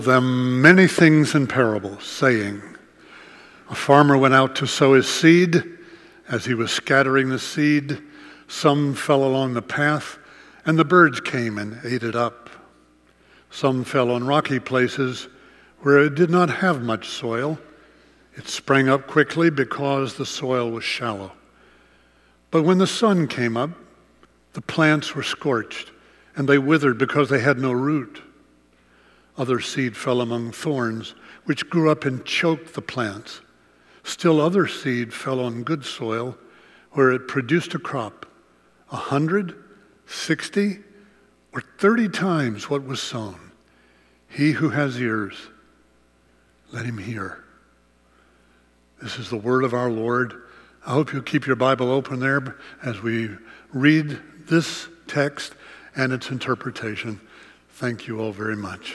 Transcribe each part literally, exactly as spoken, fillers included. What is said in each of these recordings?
them many things in parables, saying, a farmer went out to sow his seed. As he was scattering the seed, some fell along the path, and the birds came and ate it up. Some fell on rocky places where it did not have much soil. It sprang up quickly because the soil was shallow. But when the sun came up, the plants were scorched, and they withered because they had no root. Other seed fell among thorns, which grew up and choked the plants. Still other seed fell on good soil, where it produced a crop, a hundred, sixty, or thirty times what was sown. He who has ears, let him hear. This is the word of our Lord. I hope you'll keep your Bible open there as we read this text and its interpretation. Thank you all very much.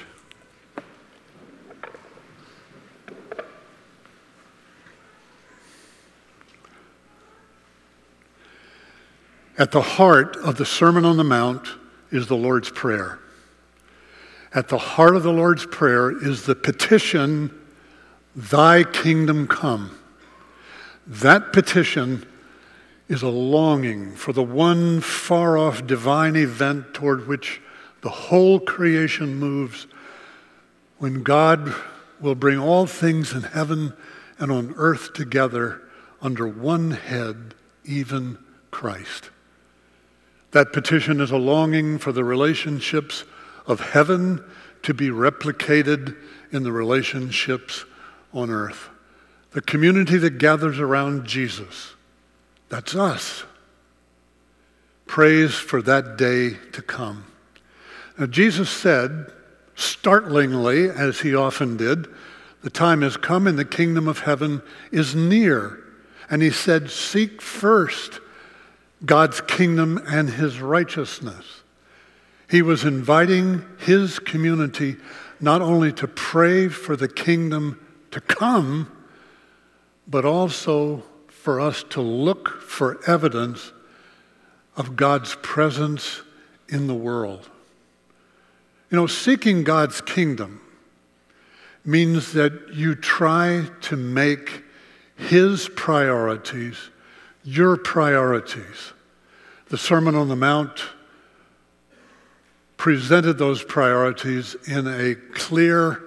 At the heart of the Sermon on the Mount is the Lord's Prayer. At the heart of the Lord's Prayer is the petition, "Thy kingdom come." That petition is a longing for the one far-off divine event toward which the whole creation moves, when God will bring all things in heaven and on earth together under one head, even Christ. That petition is a longing for the relationships of heaven to be replicated in the relationships on earth. The community that gathers around Jesus, that's us, prays for that day to come. Now, Jesus said, startlingly, as he often did, the time has come and the kingdom of heaven is near. And he said, seek first God's kingdom and his righteousness. He was inviting his community not only to pray for the kingdom to come, but also for us to look for evidence of God's presence in the world. You know, seeking God's kingdom means that you try to make his priorities your priorities. The Sermon on the Mount presented those priorities in a clear,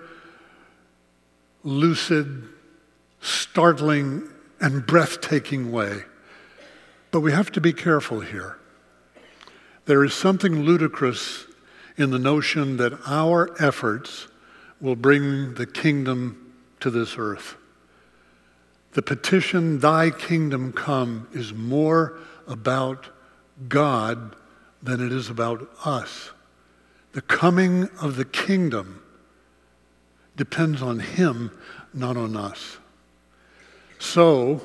lucid, startling, and breathtaking way. But we have to be careful here. There is something ludicrous in the notion that our efforts will bring the kingdom to this earth. The petition, "Thy kingdom come," is more about God than it is about us. The coming of the kingdom depends on him, not on us. So,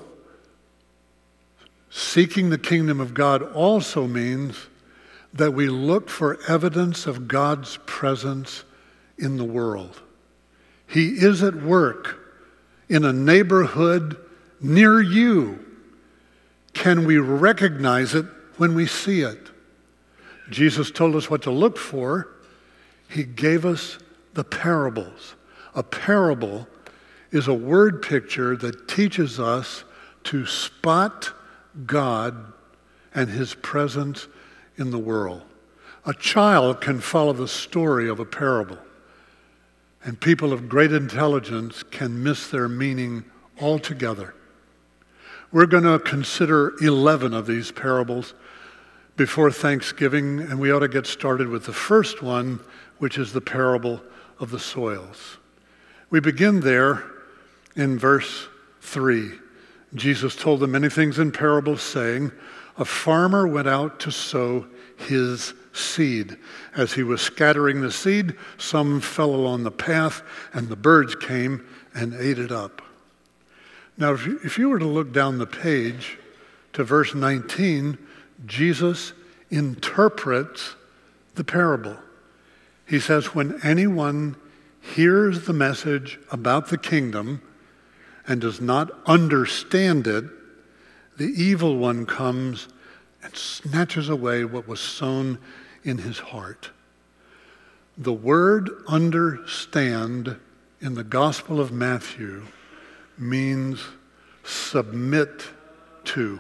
seeking the kingdom of God also means that we look for evidence of God's presence in the world. He is at work in a neighborhood near you. Can we recognize it when we see it? Jesus told us what to look for. He gave us the parables. A parable is a word picture that teaches us to spot God and his presence in the world. A child can follow the story of a parable, and people of great intelligence can miss their meaning altogether. We're going to consider eleven of these parables before Thanksgiving, and we ought to get started with the first one, which is the parable of the soils. We begin there in verse three. Jesus told them many things in parables, saying, a farmer went out to sow his seed. As he was scattering the seed, some fell along the path, and the birds came and ate it up. Now, if you, if you were to look down the page to verse nineteen, Jesus interprets the parable. He says, when anyone hears the message about the kingdom and does not understand it, the evil one comes and snatches away what was sown in his heart. The word understand in the Gospel of Matthew means submit to.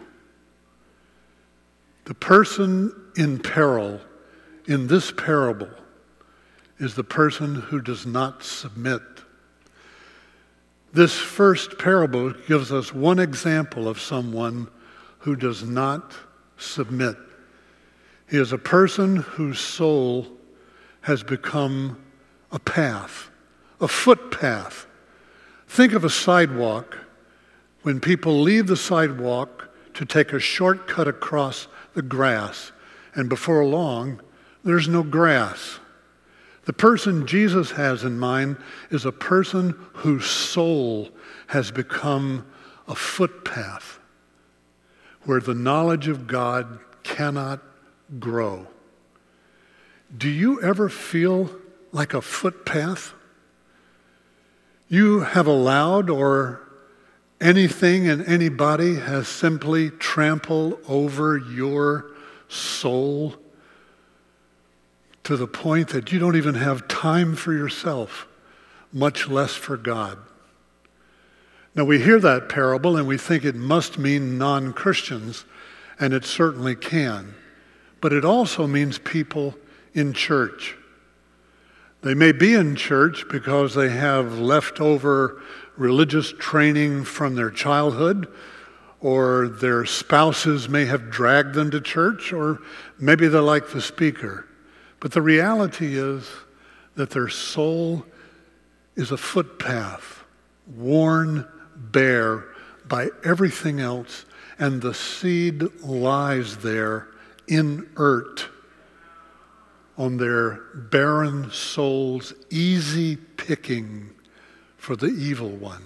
The person in peril in this parable is the person who does not submit. This first parable gives us one example of someone who does not submit. He is a person whose soul has become a path, a footpath. Think of a sidewalk. When people leave the sidewalk to take a shortcut across the grass, and before long, there's no grass. The person Jesus has in mind is a person whose soul has become a footpath where the knowledge of God cannot grow. Do you ever feel like a footpath? You have allowed, or anything and anybody has simply trampled over your soul to the point that you don't even have time for yourself, much less for God. Now, we hear that parable and we think it must mean non-Christians, and it certainly can. But it also means people in church. They may be in church because they have leftover religious training from their childhood, or their spouses may have dragged them to church, or maybe they like the speaker. But the reality is that their soul is a footpath, worn bare by everything else, and the seed lies there inert on their barren souls, easy picking for the evil one.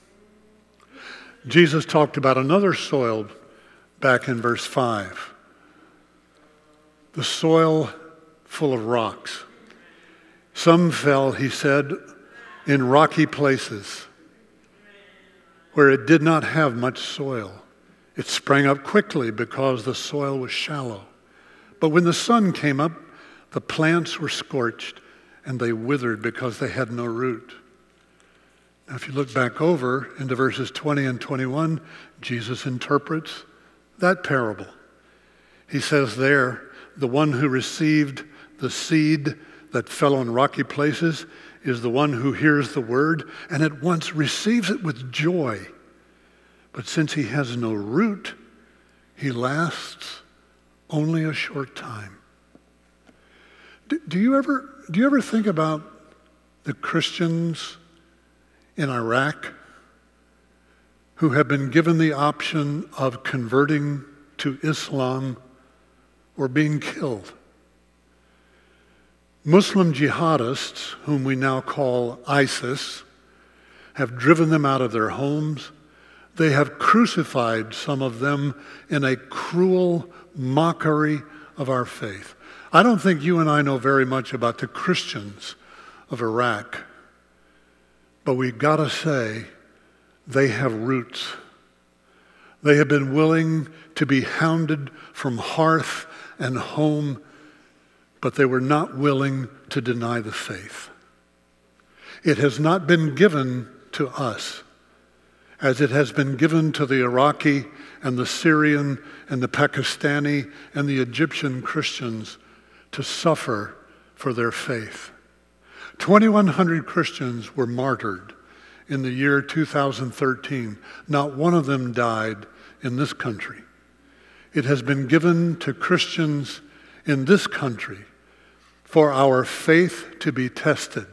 Jesus talked about another soil back in verse five. The soil full of rocks. Some fell, he said, in rocky places where it did not have much soil. It sprang up quickly because the soil was shallow. But when the sun came up, the plants were scorched and they withered because they had no root. Now, if you look back over into verses twenty and twenty-one, Jesus interprets that parable. He says there, the one who received the seed that fell on rocky places is the one who hears the word and at once receives it with joy. But since he has no root, he lasts only a short time. Do, do you ever do you ever think about the Christians in Iraq who have been given the option of converting to Islam or being killed? Muslim jihadists, whom we now call ISIS, have driven them out of their homes. They have crucified some of them in a cruel mockery of our faith. I don't think you and I know very much about the Christians of Iraq, but we've got to say they have roots. They have been willing to be hounded from hearth and home, but they were not willing to deny the faith. It has not been given to us as it has been given to the Iraqi and the Syrian and the Pakistani and the Egyptian Christians to suffer for their faith. twenty-one hundred Christians were martyred in the year two thousand thirteen. Not one of them died in this country. It has been given to Christians in this country for our faith to be tested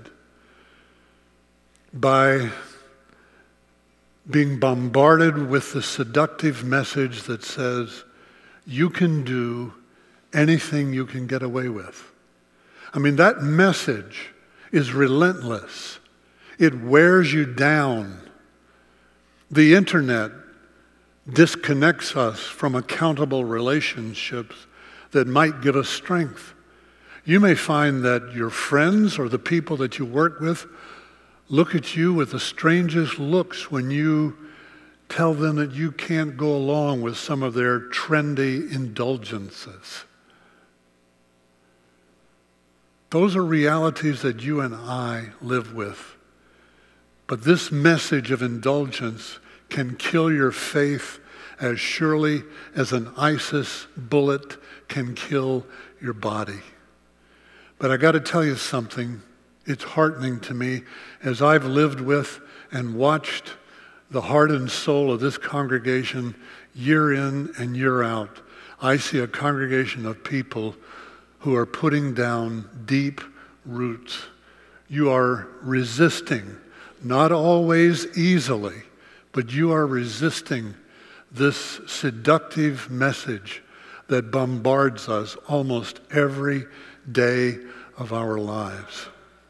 by being bombarded with the seductive message that says, you can do anything you can get away with. I mean, that message is relentless. It wears you down. The internet disconnects us from accountable relationships that might give us strength. You may find that your friends or the people that you work with look at you with the strangest looks when you tell them that you can't go along with some of their trendy indulgences. Those are realities that you and I live with. But this message of indulgence can kill your faith as surely as an ISIS bullet can kill your body. But I got to tell you something. It's heartening to me as I've lived with and watched the heart and soul of this congregation year in and year out. I see a congregation of people who are putting down deep roots. You are resisting, not always easily, but you are resisting this seductive message that bombards us almost every day of our lives.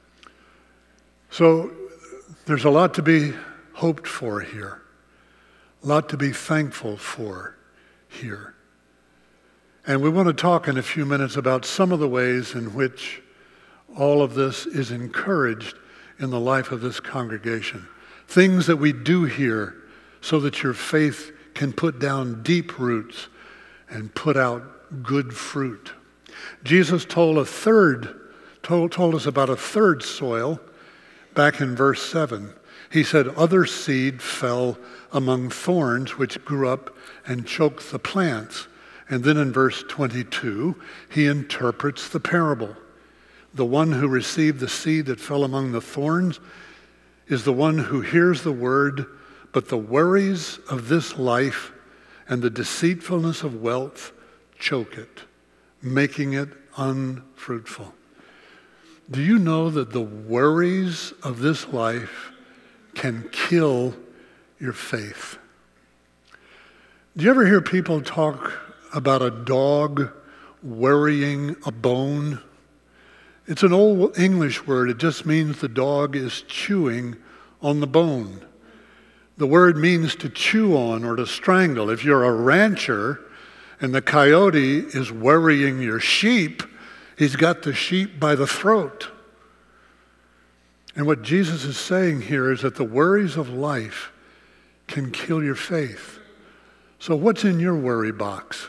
So there's a lot to be hoped for here, a lot to be thankful for here. And we want to talk in a few minutes about some of the ways in which all of this is encouraged in the life of this congregation. Things that we do here so that your faith can put down deep roots and put out good fruit. Jesus told a third, told, told us about a third soil back in verse seven. He said, other seed fell among thorns which grew up and choked the plants. And then in verse twenty-two, he interprets the parable. The one who received the seed that fell among the thorns is the one who hears the word, but the worries of this life and the deceitfulness of wealth choke it, making it unfruitful. Do you know that the worries of this life can kill your faith? Do you ever hear people talk about a dog worrying a bone? It's an old English word. It just means the dog is chewing on the bone. The word means to chew on or to strangle. If you're a rancher and the coyote is worrying your sheep, he's got the sheep by the throat. And what Jesus is saying here is that the worries of life can kill your faith. So what's in your worry box?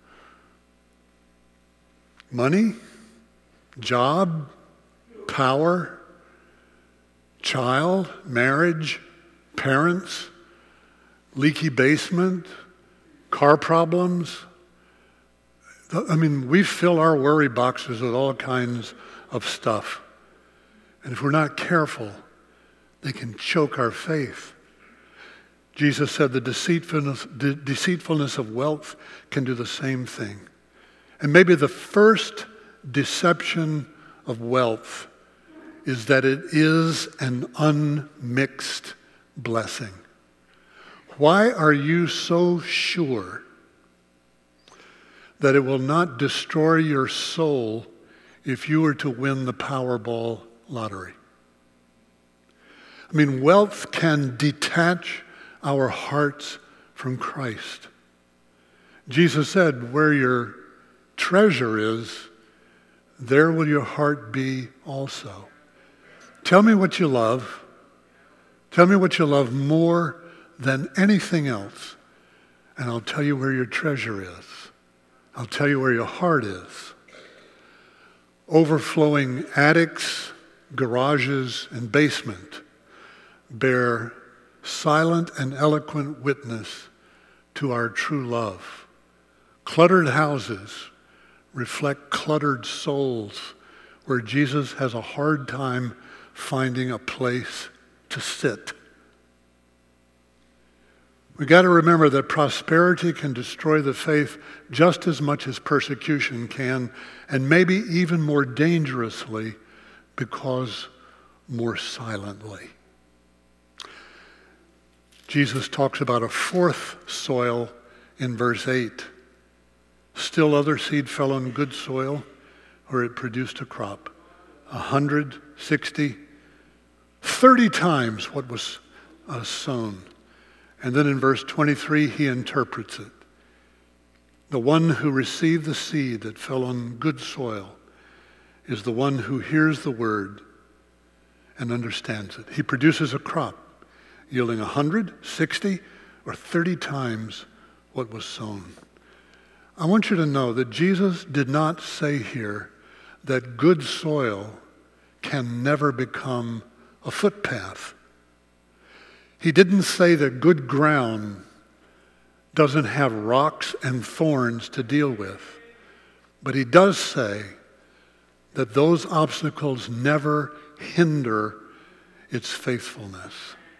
Money? Job? Power? Child? Marriage? Parents? Leaky basement? Car problems? I mean, we fill our worry boxes with all kinds of stuff. And if we're not careful, they can choke our faith. Jesus said the deceitfulness, de- deceitfulness of wealth can do the same thing. And maybe the first deception of wealth is that it is an unmixed blessing. Why are you so sure that it will not destroy your soul if you were to win the Powerball lottery? I mean, wealth can detach our hearts from Christ. Jesus said, where your treasure is, there will your heart be also. Tell me what you love. Tell me what you love more than anything else, and I'll tell you where your treasure is. I'll tell you where your heart is. Overflowing attics, garages, and basement bear silent and eloquent witness to our true love. Cluttered houses reflect cluttered souls where Jesus has a hard time finding a place to sit. We got to remember that prosperity can destroy the faith just as much as persecution can, and maybe even more dangerously because more silently. Jesus talks about a fourth soil in verse eight. Still other seed fell on good soil where it produced a crop. A hundred, sixty, thirty times what was uh, sown. And then in verse twenty-three, he interprets it. The one who received the seed that fell on good soil is the one who hears the word and understands it. He produces a crop yielding a hundred, sixty, or thirty times what was sown. I want you to know that Jesus did not say here that good soil can never become a footpath. He didn't say that good ground doesn't have rocks and thorns to deal with, but he does say that those obstacles never hinder its faithfulness.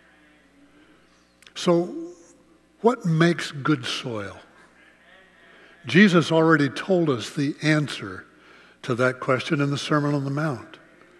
So, what makes good soil? Jesus already told us the answer to that question in the Sermon on the Mount.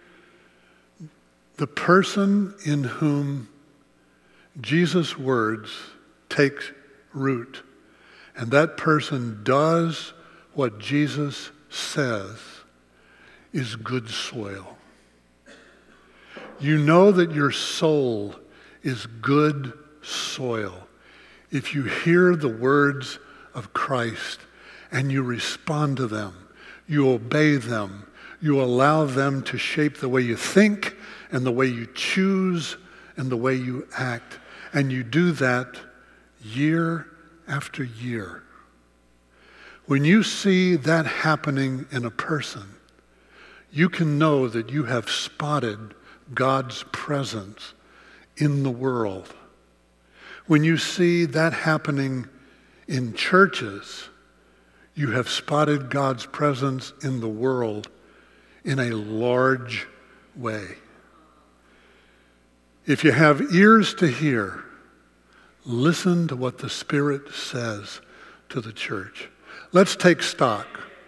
The person in whom Jesus' words take root, and that person does what Jesus says, is good soil. You know that your soul is good soil if you hear the words of Christ and you respond to them, you obey them, you allow them to shape the way you think and the way you choose and the way you act. And you do that year after year. When you see that happening in a person, you can know that you have spotted God's presence in the world. When you see that happening in churches, you have spotted God's presence in the world in a large way. If you have ears to hear, listen to what the Spirit says to the church. Let's take stock.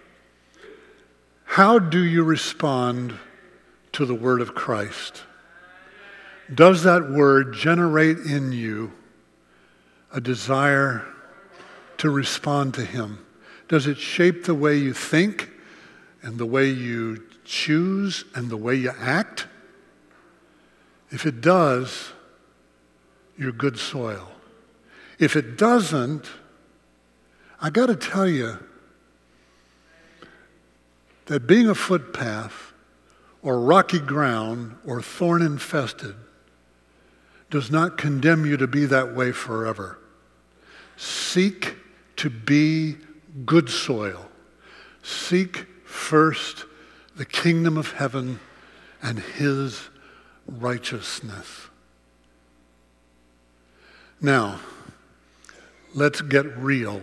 How do you respond to the word of Christ? Does that word generate in you a desire to respond to him? Does it shape the way you think and the way you choose and the way you act? If it does, you're good soil. If it doesn't, I got to tell you that being a footpath or rocky ground or thorn infested does not condemn you to be that way forever. Seek to be good soil. Seek first the kingdom of heaven and his righteousness. Now, let's get real.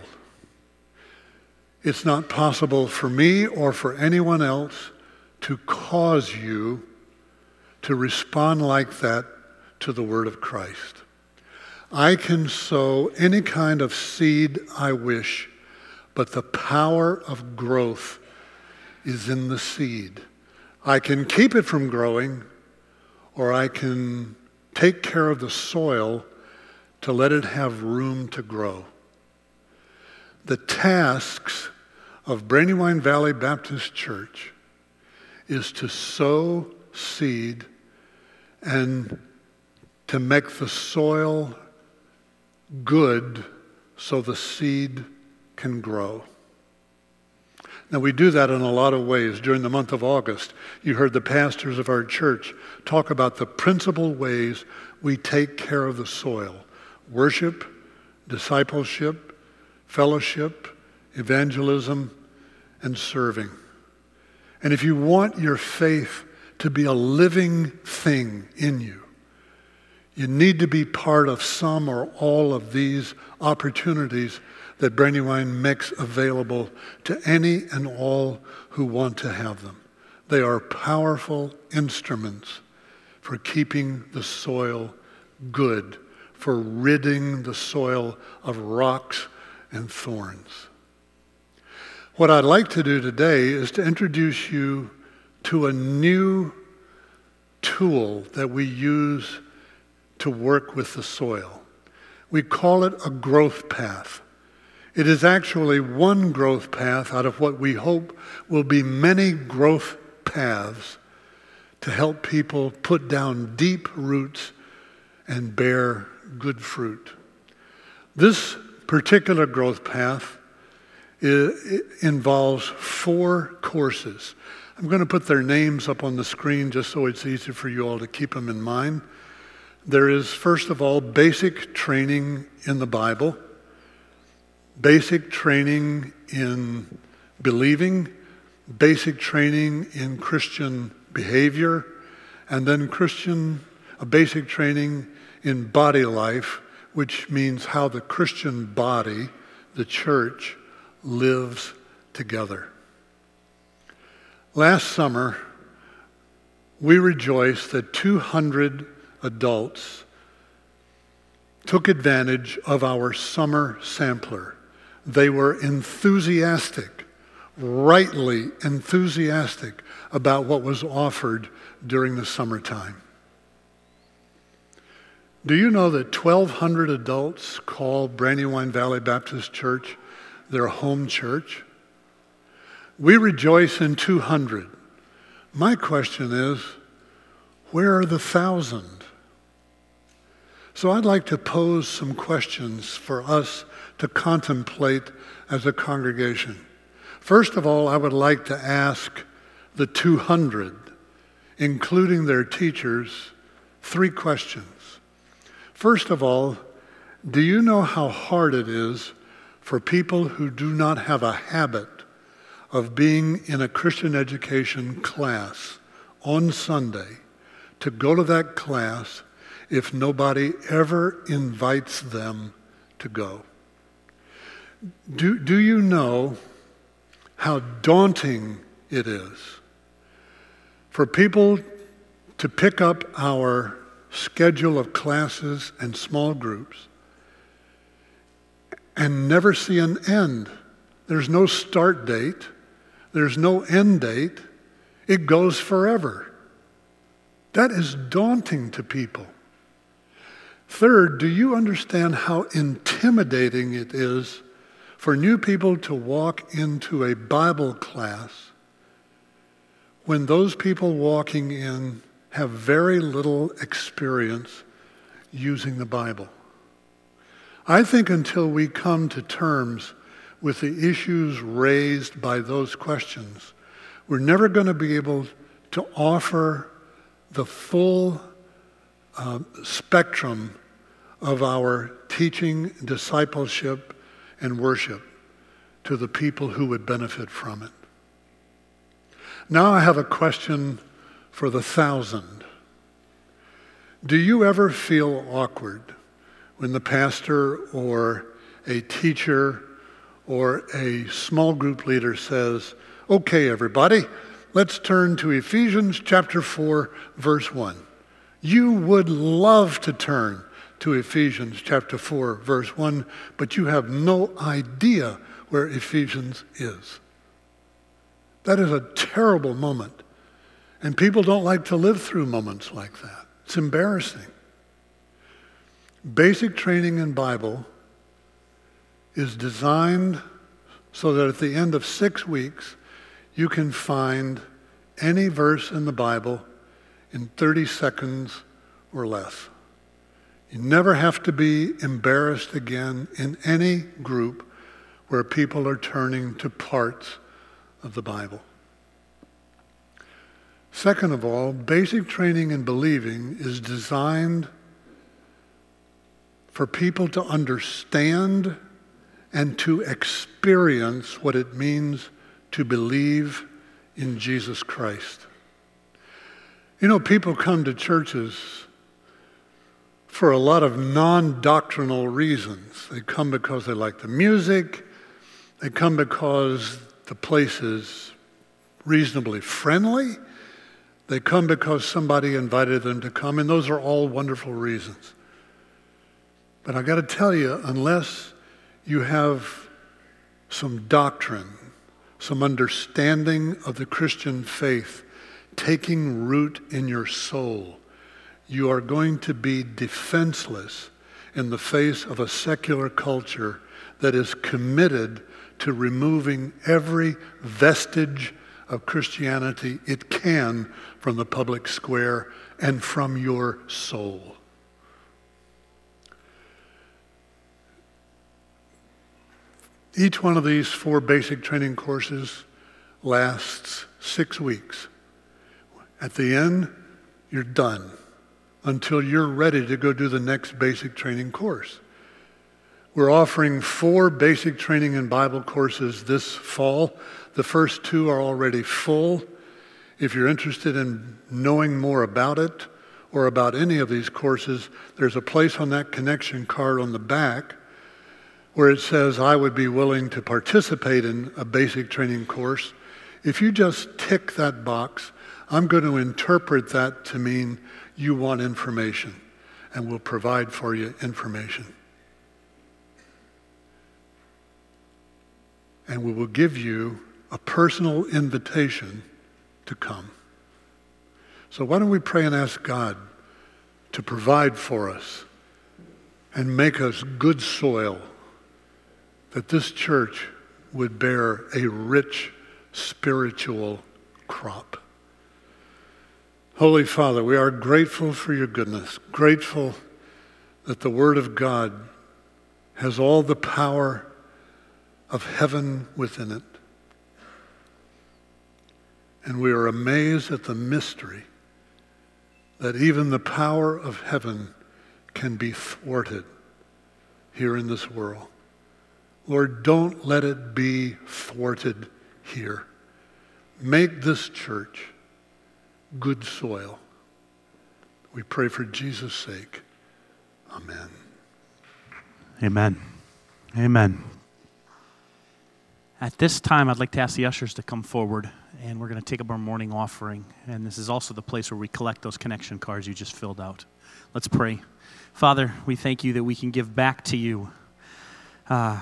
It's not possible for me or for anyone else to cause you to respond like that to the word of Christ. I can sow any kind of seed I wish, but the power of growth is in the seed. I can keep it from growing, or I can take care of the soil to let it have room to grow. The tasks of Brandywine Valley Baptist Church is to sow seed and to make the soil good so the seed can grow. Now, we do that in a lot of ways. During the month of August, you heard the pastors of our church talk about the principal ways we take care of the soil: worship, discipleship, fellowship, evangelism, and serving. And if you want your faith to be a living thing in you, you need to be part of some or all of these opportunities that Brandywine makes available to any and all who want to have them. They are powerful instruments for keeping the soil good, for ridding the soil of rocks and thorns. What I'd like to do today is to introduce you to a new tool that we use to work with the soil. We call it a growth path. It is actually one growth path out of what we hope will be many growth paths to help people put down deep roots and bear good fruit. This particular growth path is, involves four courses. I'm going to put their names up on the screen just so it's easy for you all to keep them in mind. There is, first of all, basic training in the Bible, basic training in believing, basic training in Christian behavior, and then Christian, a basic training in body life, which means how the Christian body, the church, lives together. Last summer, we rejoiced that two hundred adults took advantage of our summer sampler. They were enthusiastic, rightly enthusiastic about what was offered during the summertime. Do you know that twelve hundred adults call Brandywine Valley Baptist Church their home church? We rejoice in two hundred. My question is, where are the thousand? So I'd like to pose some questions for us to contemplate as a congregation. First of all, I would like to ask the two hundred, including their teachers, three questions. First of all, do you know how hard it is for people who do not have a habit of being in a Christian education class on Sunday to go to that class if nobody ever invites them to go? Do, do you know how daunting it is for people to pick up our schedule of classes and small groups and never see an end? There's no start date. There's no end date. It goes forever. That is daunting to people. Third, do you understand how intimidating it is for new people to walk into a Bible class when those people walking in have very little experience using the Bible? I think until we come to terms with the issues raised by those questions, we're never going to be able to offer the full uh, spectrum of our teaching, discipleship, and worship to the people who would benefit from it. Now I have a question for the thousand. Do you ever feel awkward when the pastor or a teacher or a small group leader says, "Okay, everybody, let's turn to Ephesians chapter four, verse one. You would love to turn to Ephesians chapter four, verse one, but you have no idea where Ephesians is. That is a terrible moment. And people don't like to live through moments like that. It's embarrassing. Basic training in Bible is designed so that at the end of six weeks, you can find any verse in the Bible in thirty seconds or less. You never have to be embarrassed again in any group where people are turning to parts of the Bible. Second of all, basic training in believing is designed for people to understand and to experience what it means to believe in Jesus Christ. You know, people come to churches for a lot of non-doctrinal reasons. They come because they like the music. They come because the place is reasonably friendly. They come because somebody invited them to come, and those are all wonderful reasons. But I got to tell you, unless you have some doctrine, some understanding of the Christian faith taking root in your soul, you are going to be defenseless in the face of a secular culture that is committed to removing every vestige of Christianity it can from the public square and from your soul. Each one of these four basic training courses lasts six weeks. At the end, you're done until you're ready to go do the next basic training course. We're offering four basic training and Bible courses this fall. The first two are already full. If you're interested in knowing more about it or about any of these courses, there's a place on that connection card on the back where it says, I would be willing to participate in a basic training course. If you just tick that box, I'm going to interpret that to mean you want information, and we'll provide for you information. And we will give you a personal invitation to come. So why don't we pray and ask God to provide for us and make us good soil, that this church would bear a rich spiritual crop. Holy Father, we are grateful for your goodness, grateful that the Word of God has all the power of heaven within it. And we are amazed at the mystery that even the power of heaven can be thwarted here in this world. Lord, don't let it be thwarted here. Make this church good soil. We pray for Jesus' sake. Amen. Amen. Amen. At this time, I'd like to ask the ushers to come forward, and we're going to take up our morning offering. And this is also the place where we collect those connection cards you just filled out. Let's pray. Father, we thank you that we can give back to you uh,